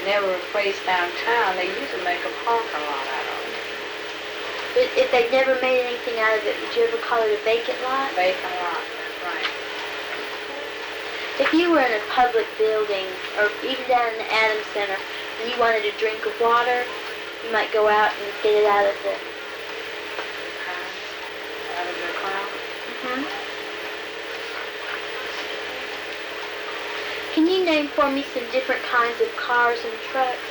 never replaced downtown. They used to make a parking lot out of it. But if they never made anything out of it, would you ever call it a vacant lot? Vacant lot, that's right. If you were in a public building, or even down in the Adams Center, and you wanted a drink of water, you might go out and get it out of the... Out of the car? Mm-hmm. Can you name for me some different kinds of cars and trucks?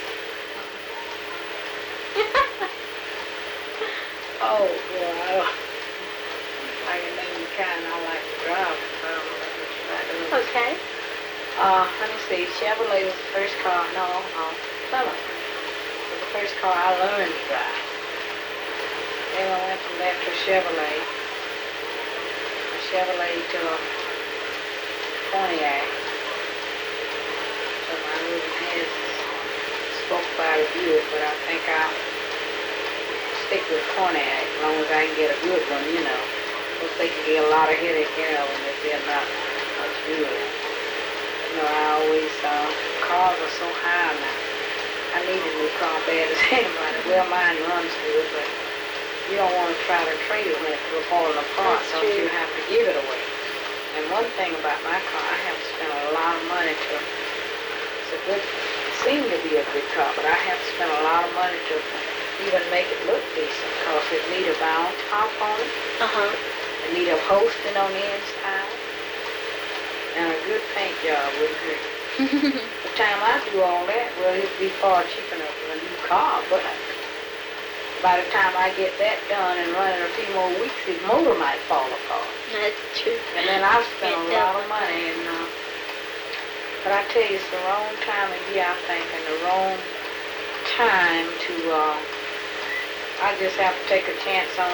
Oh, well, I can name the kind I like to drive. Okay. Let me see. Chevrolet was the first car. No, Plymouth was the first car I learned to drive. Then I went from that to Chevrolet to Pontiac. So my little head spoke about a Buick, but I think I'll stick with Pontiac as long as I can get a good one, you know. Because they can get a lot of headache, you know, when they're not much good. You know, I always, cars are so high now. I need a new car bad as anybody. Well, mine runs good, but you don't want to try to trade it when it's falling apart, so you have to give it away. And one thing about my car, I have to spend a lot of money to, it seemed to be a good car, but I have to spend a lot of money to even make it look decent, because it need a round top on it. It need a upholstery on the inside. And a good paint job wouldn't hurt. The time I do all that, well, it'd be far cheaper than a new car, but by the time I get that done and running a few more weeks, his motor might fall apart. That's true. And then I've spent a lot of money, and but I tell you, it's the wrong time of year, I think, and the wrong time to, I just have to take a chance on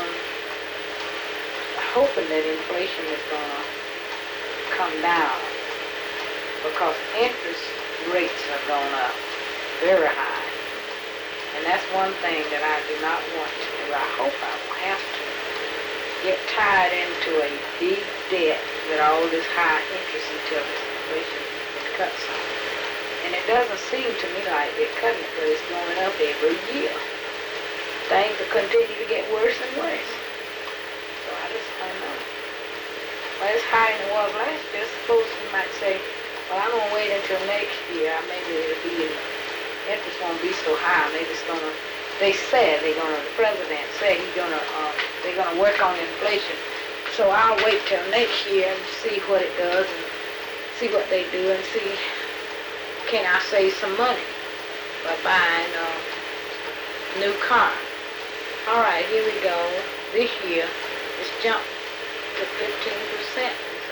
hoping that inflation is going to come down, because interest rates have gone up very high. And that's one thing that I do not want to do. I hope I won't have to get tied into a big debt with all this high interest until this inflation is cut some. And it doesn't seem to me like they're cutting it, but it's going up every year. Things will continue to get worse and worse. So I just don't know. Well, it's higher than it was last year. Suppose you might say, well, I'm going to wait until next year. Maybe it'll be, interest won't be so high. Maybe it's going to, they said they're going to, the president said they're going to work on inflation. So I'll wait till next year and see what it does and see what they do and see, can I save some money by buying a new car. All right, here we go. This year, it's jumped to 15%.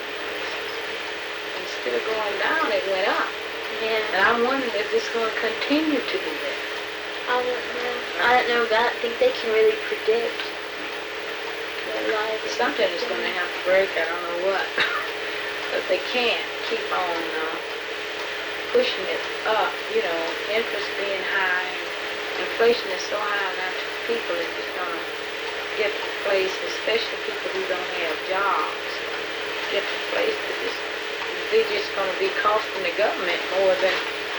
Instead of going down, it went up. Yeah. And I'm wondering if it's going to continue to do that. I don't know. I don't know. I don't think they can really predict. Something is going to have to break. I don't know what. But they can't keep on pushing it up. You know, interest being high. Inflation is so high now, people are just going to get to the place, especially people who don't have jobs, get to the place that they're just going to be costing the government more than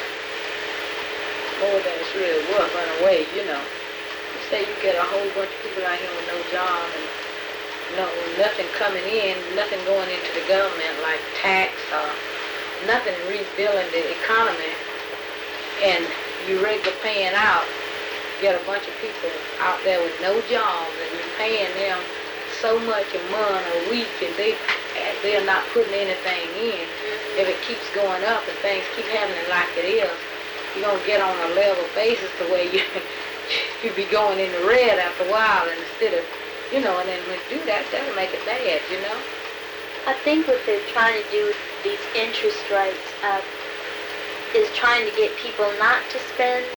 it's really worth in a way, you know. Say you get a whole bunch of people out here with no job and nothing coming in, nothing going into the government like tax or nothing rebuilding the economy, and you regular paying out, get a bunch of people out there with no jobs and you're paying them so much a month or a week and they're not putting anything in. If it keeps going up and things keep happening like it is, you're going to get on a level basis the way you be going in the red after a while, and instead of, you know, and then when you do that, that'll make it bad, you know. I think what they're trying to do with these interest rates is trying to get people not to spend